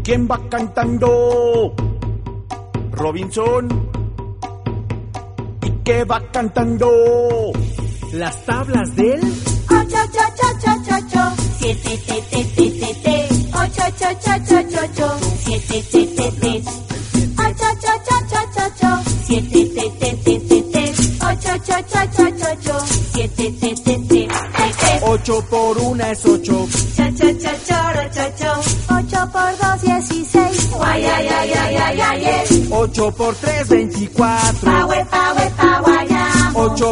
¿Quién va cantando? Robinson. ¿Y qué va cantando? Las tablas del 8, 7, 8, 7, 7, 8 por 1 es 8. 8 por 2, 16. 8 por 3, 24. 8